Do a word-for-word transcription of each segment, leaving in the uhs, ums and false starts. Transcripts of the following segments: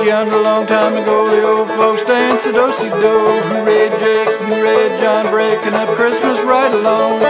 yonder, long time ago, the old folks danced a do-si-do. Hooray, Jake, hooray, John, breaking up Christmas right along.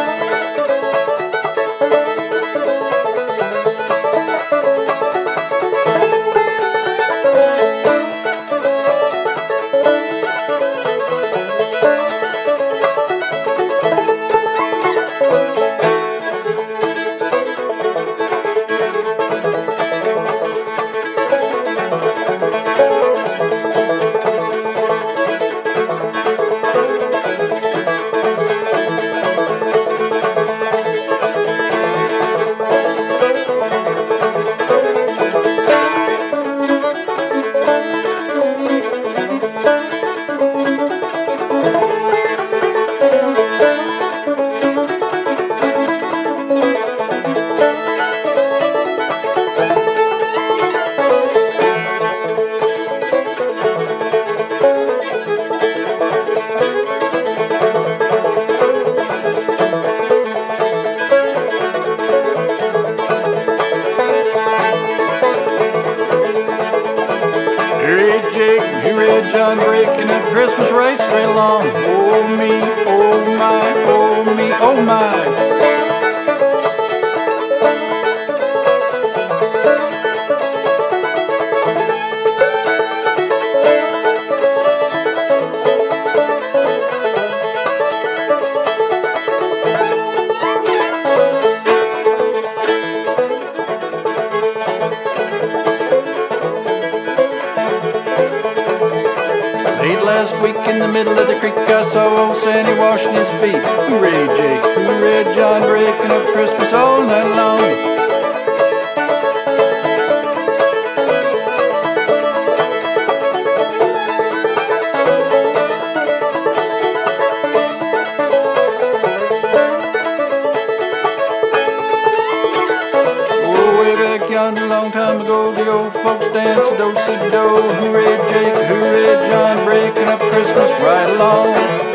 Jake, hooray, John, breaking up Christmas right straight along. Oh me, oh my, oh me, oh my. Late last week in the middle of the creek, I saw old Sandy washing his feet. Hooray, Jake, hooray, John, breaking up Christmas all night long. Yonder, long time ago, the old folks danced a do-si-do. Hooray, Jake, hooray, John, breaking up Christmas right along.